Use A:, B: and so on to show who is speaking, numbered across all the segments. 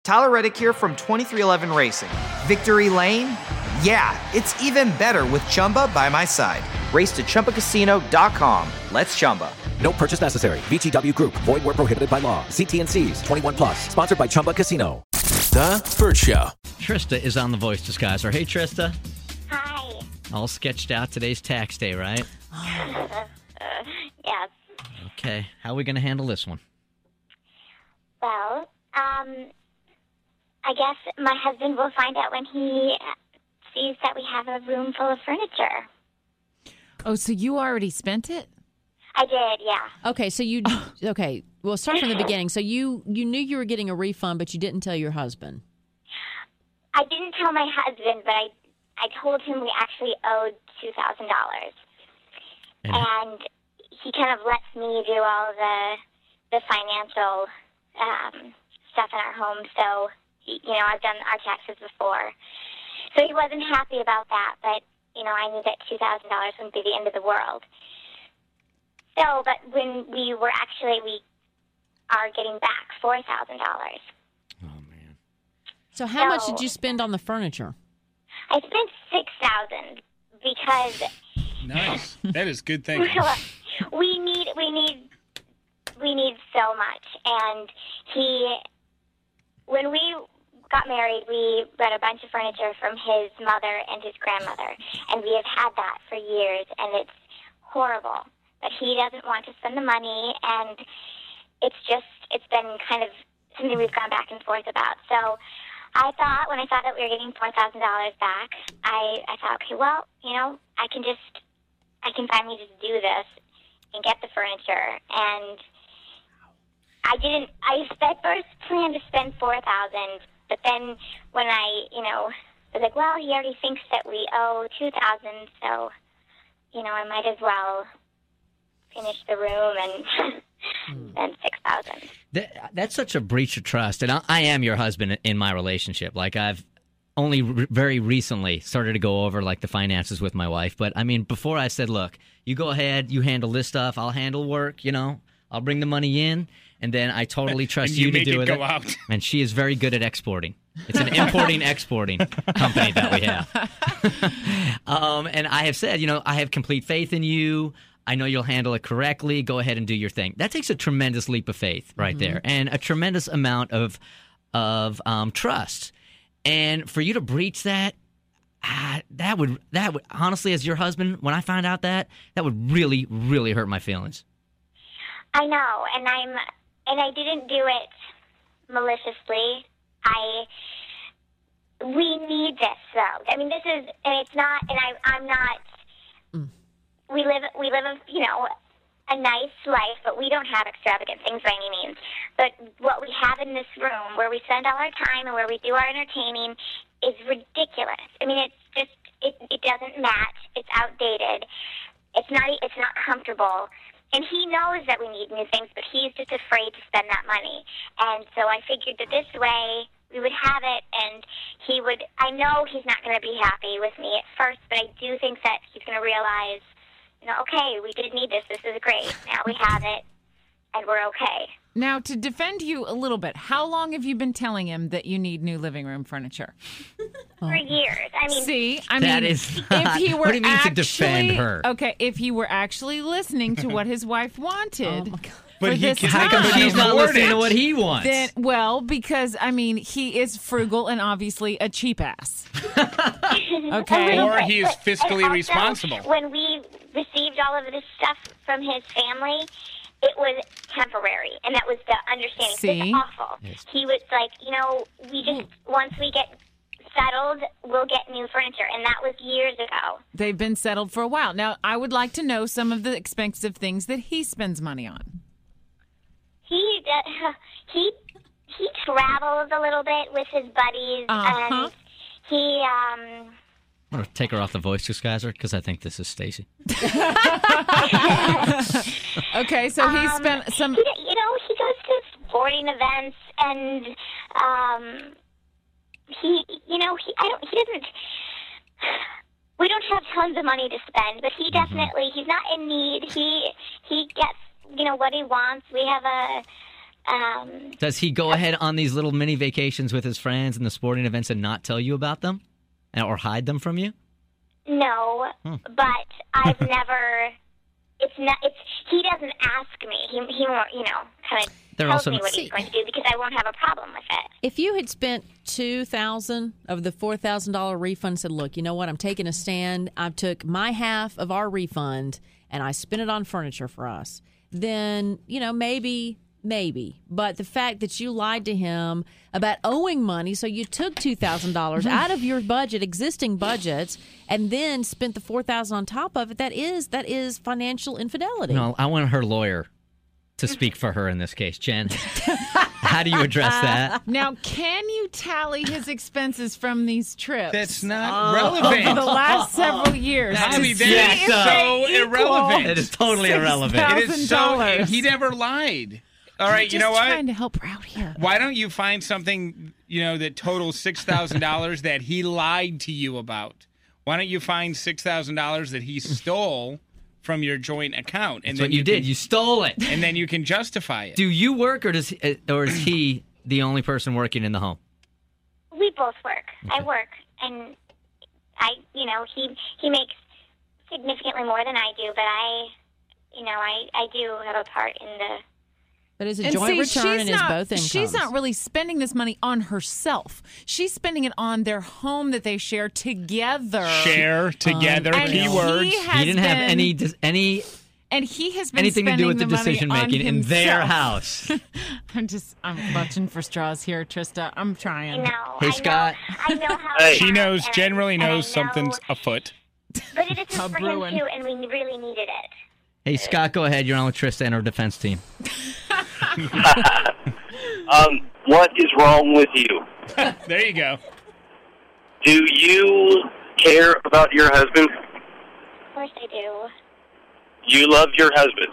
A: Tyler Reddick here from 2311 Racing. Victory Lane? Yeah, it's even better with Chumba by my side. Race to ChumbaCasino.com. Let's Chumba.
B: No purchase necessary. VGW Group. Void where prohibited by law. See T&Cs. 21 plus. Sponsored by Chumba Casino.
C: The Burt Show.
D: Trista is on the Voice Disguiser. Hey, Trista.
E: Hi.
D: All sketched out. Today's tax day, right?
E: Yes.
D: Okay. How are we going to handle this one?
E: Well, I guess my husband will find out when he sees that we have a room full of furniture.
F: Oh, so you already spent it?
E: I did, yeah.
F: Okay, so okay, well, start from the beginning. So you knew you were getting a refund, but you didn't tell your husband.
E: I didn't tell my husband, but I told him we actually owed $2,000. And he kind of lets me do all the financial stuff in our home. So, I've done our taxes before. So he wasn't happy about that, but, I knew that $2,000 wouldn't be the end of the world. So, but when we are getting back $4,000.
D: Oh, man.
F: So how much did you spend on the furniture?
E: I spent $6,000 because...
G: Nice. That is good thinking.
E: we need so much. And when we got married, we got a bunch of furniture from his mother and his grandmother. And we have had that for years, and it's horrible. But he doesn't want to spend the money, and it's been kind of something we've gone back and forth about. So I thought, when I saw that we were getting $4,000 back, I thought, okay, well, I can finally just do this and get the furniture. And I first planned to spend $4,000, but then when I was like, well, he already thinks that we owe $2,000, so, I might as well finish the room and spend $6,000.
D: That's such a breach of trust. And I am your husband in my relationship. Like, I've only very recently started to go over, like, the finances with my wife. But, I mean, before I said, look, you go ahead, you handle this stuff, I'll handle work, I'll bring the money in, and then I totally trust you to do it.
G: Go out.
D: And she is very good at exporting. It's an importing-exporting company that we have. And I have said, I have complete faith in you. I know you'll handle it correctly. Go ahead and do your thing. That takes a tremendous leap of faith right there, and a tremendous amount of trust. And for you to breach that, that would honestly, as your husband, when I find out that would really, really hurt my feelings.
E: I know, and I didn't do it maliciously. We need this, though. I mean, this is, and it's not, and I'm not. We live a nice life, but we don't have extravagant things by any means. But what we have in this room, where we spend all our time and where we do our entertaining, is ridiculous. I mean, it's just it doesn't match. It's outdated. It's not comfortable. And he knows that we need new things, but he's just afraid to spend that money. And so I figured that this way we would have it, and he would. I know he's not going to be happy with me at first, but I do think that he's going to realize, okay, we did need this. This is great. Now we have it, and we're okay.
F: Now, to defend you a little bit, how long have you been telling him that you need new living room furniture?
E: For years. I mean,
D: that is not,
F: if he were
D: what do you mean to defend her?
F: Okay, if he were actually listening to what his wife wanted.
G: But
D: how come she's not listening to what he wants?
F: Then, because, he is frugal and obviously a cheap ass. Okay.
G: Or he is fiscally
E: also,
G: responsible.
E: When we received all of this stuff from his family, it was temporary, and that was the understanding.
F: See?
E: It's awful.
D: Yes.
E: He was like, we just, once we get settled, we'll get new furniture, and that was years ago.
F: They've been settled for a while. Now, I would like to know some of the expensive things that he spends money on.
E: He travels a little bit with his buddies, and he
D: I'm going to take her off the Voice Disguiser because I think this is Stacy.
F: Okay, so he spent some...
E: He goes to sporting events, and he doesn't... We don't have tons of money to spend, but he definitely, he's not in need. He gets, what he wants. We have
D: Does he go ahead on these little mini vacations with his friends and the sporting events and not tell you about them? Or hide them from you?
E: No, but I've never. He doesn't ask me. He more, kind of tells me what he's going to do because I won't have a problem with it.
H: If you had spent $2,000 of the $4,000 refund and said, look, you know what, I'm taking a stand. I took my half of our refund and I spent it on furniture for us, then, maybe. But the fact that you lied to him about owing money, so you took $2,000 out of your budget, existing budgets, and then spent the $4,000 on top of it, that is financial infidelity.
D: No, I want her lawyer to speak for her in this case. Jen, how do you address that?
F: Now, can you tally his expenses from these trips?
G: That's not relevant.
F: Over the last several years.
G: That is so irrelevant.
D: It is totally irrelevant.
G: It is so. He never lied. All right, you know what?
F: I'm just trying to help her out here.
G: Why don't you find something, that totals $6,000 that he lied to you about? Why don't you find $6,000 that he stole from your joint account?
D: And that's what you did. You stole it.
G: And then you can justify it.
D: Do you work, or is he the only person working in the home?
E: We both work. Okay. I work, and he makes significantly more than I do, but I do have a part in the.
H: But it's a joint return and it's both incomes.
F: She's not really spending this money on herself. She's spending it on their home that they share together.
G: Share together, keywords.
D: He didn't have any.
F: And he has been
D: anything to do with the
F: money
D: decision making in their house.
F: I'm clutching for straws here, Trista. I'm trying.
D: Hey, Scott.
E: I know how.
G: She knows. Jen really knows something's afoot.
E: But it is for him too, and we really needed it.
D: Hey, Scott, go ahead. You're on with Trista and her defense team.
I: What is wrong with you?
G: There you go.
I: Do you care about your husband?
E: Of course I do.
I: You love your husband?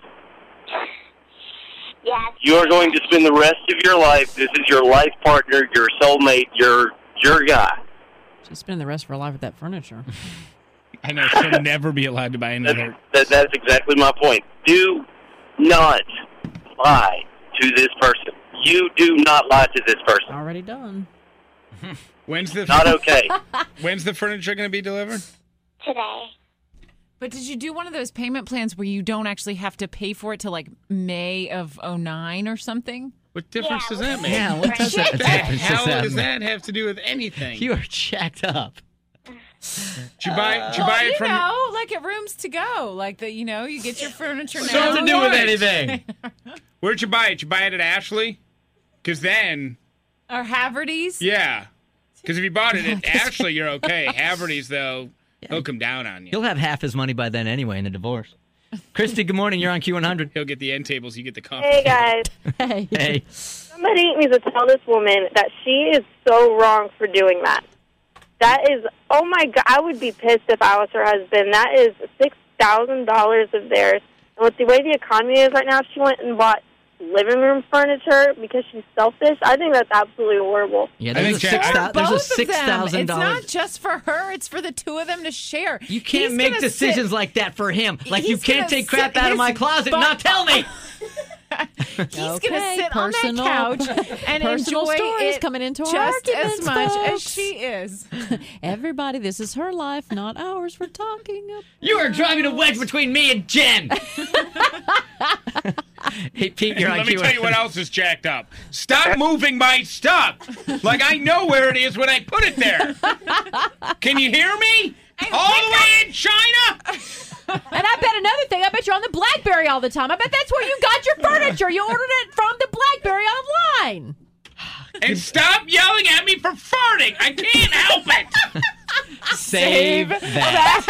E: Yes.
I: You are going to spend the rest of your life. This is your life partner, your soulmate, your guy.
H: She's spending the rest of her life with that furniture.
G: I know. She'll never be allowed to buy another.
I: That's exactly my point. Do not lie to this person. You do not lie to this person.
H: Already done.
I: Not okay.
G: When's the furniture going to be delivered?
E: Today.
F: But did you do one of those payment plans where you don't actually have to pay for it till like May of 2009 or something?
G: What difference does that make?
D: Yeah, what does that
G: What the hell does that have to do with anything?
D: You are jacked up.
G: Did you buy it from?
F: Like at Rooms to Go, like that. You get your furniture now.
D: Nothing to do with anything.
G: Where'd you buy it? You buy it at Ashley? Because then.
F: Or Haverty's?
G: Yeah. Because if you bought it at Ashley, you're okay. Haverty's, though, he'll come down on you.
D: He'll have half his money by then anyway in a divorce. Christy, good morning. You're on Q100.
G: He'll get the end tables. You get the coffee.
J: Hey, guys.
D: Hey.
J: Somebody needs to tell this woman that she is so wrong for doing that. That is, oh, my God. I would be pissed if I was her husband. That is $6,000 of theirs. And with the way the economy is right now, if she went and bought living room furniture because she's selfish, I think that's absolutely horrible.
D: Yeah, there's a $6,000.
F: It's not just for her; it's for the two of them to share.
D: You can't make decisions like that for him. Like you can't take crap out of my closet and not tell me.
F: He's going to sit on that couch and enjoy
H: stories
F: it
H: coming into
F: just as much
H: folks.
F: as she is.
H: Everybody, this is her life, not ours. We're talking about.
D: You are driving a wedge between me and Jen. Hey, Pete, you're on
G: Let me tell you what else is jacked up. Stop moving my stuff. Like I know where it is when I put it there. Can you hear me? All the way in China?
H: And I bet another thing, I bet you're on the BlackBerry all the time. I bet that's where you got your furniture. You ordered it from the BlackBerry online.
G: And stop yelling at me for farting. I can't help it.
D: Save that.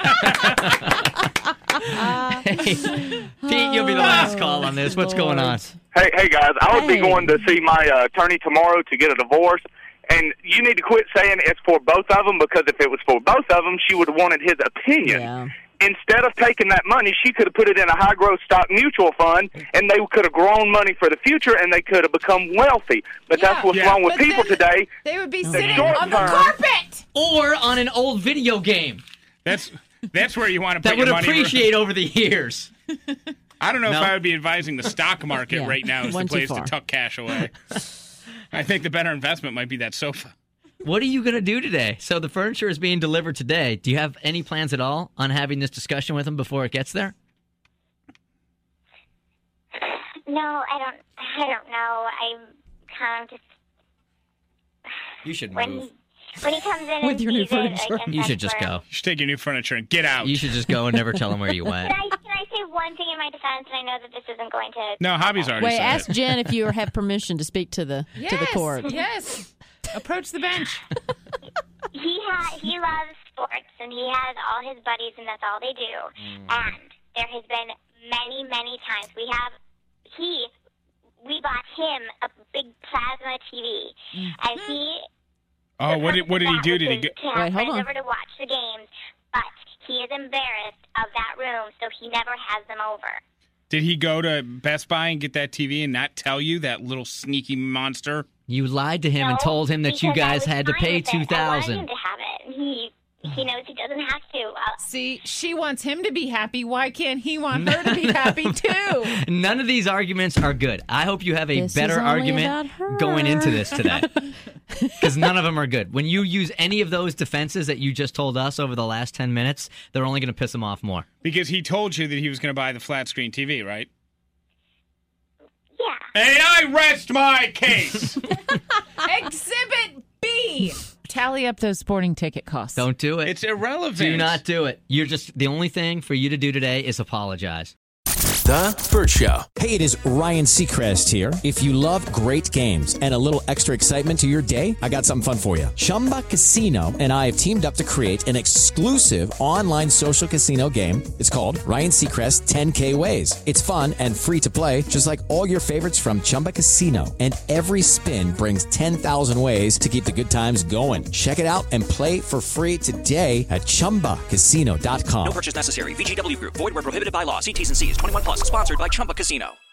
D: Hey, Pete, you'll be the last call on this. What's going on?
K: Hey guys, I would be going to see my attorney tomorrow to get a divorce. And you need to quit saying it's for both of them, because if it was for both of them, she would have wanted his opinion.
H: Yeah.
K: Instead of taking that money, she could have put it in a high-growth stock mutual fund, and they could have grown money for the future, and they could have become wealthy. But that's what's wrong with people today.
F: They would be sitting on the carpet.
D: Or on an old video game.
G: That's where you want to put
D: that
G: your
D: would
G: money.
D: Appreciate over the years.
G: I don't know
D: No?
G: if I would be advising the stock market
H: Yeah,
G: right now is the
H: went too
G: place to
H: far.
G: tuck cash away. I think the better investment might be that sofa.
D: What are you going to do today? So the furniture is being delivered today. Do you have any plans at all on having this discussion with him before it gets there?
E: No, I don't know. I'm kind of just
D: You should
E: when
D: move.
E: he comes in
H: With
E: and
H: your new
E: sees it, I
H: furniture.
E: guess
D: You should
E: that's
D: just
E: where-
D: go.
G: You should take your new furniture and get out.
D: You should just go and never tell him where you went.
E: Can I say one thing in my defense? And I know that this isn't going to.
G: No, Hobby's already
H: Wait,
G: said
H: ask
G: it.
H: Jen if you have permission to speak to the court.
F: Yes. Approach the bench.
E: He loves sports, and he has all his buddies, and that's all they do. And there has been many times we bought him a big plasma TV, and he.
G: Oh, what did he do? Did he go?
E: To have
H: Wait, hold
E: friends
H: on.
E: over to watch the games, but he is embarrassed of that room, so he never has them over.
G: Did he go to Best Buy and get that TV and not tell you, that little sneaky monster?
D: You lied to him and
E: No,
D: told him that you
E: because I
D: guys
E: was
D: had to
E: fine
D: pay
E: with it. I wanted him
D: $2,000.
E: to have it, and he knows he doesn't have to.
F: See, she wants him to be happy. Why can't he want her to be happy too?
D: None of these arguments are good. I hope you have a
H: This
D: better
H: is only
D: argument
H: about her.
D: going into this today. Because none of them are good. When you use any of those defenses that you just told us over the last 10 minutes, they're only going to piss him off more.
G: Because he told you that he was going to buy the flat screen TV, right?
E: Yeah.
G: And I rest my case.
F: Exhibit B. Tally up those sporting ticket costs.
D: Don't do it.
G: It's irrelevant.
D: Do not do it. You're just, the only thing for you to do today is apologize.
C: The Burt Show.
B: Hey, it is Ryan Seacrest here. If you love great games and a little extra excitement to your day, I got something fun for you. Chumba Casino and I have teamed up to create an exclusive online social casino game. It's called Ryan Seacrest 10K Ways. It's fun and free to play, just like all your favorites from Chumba Casino. And every spin brings 10,000 ways to keep the good times going. Check it out and play for free today at ChumbaCasino.com. No purchase necessary. VGW Group. Void where prohibited by law. See T's and C's. 21 plus. Sponsored by Chumba Casino.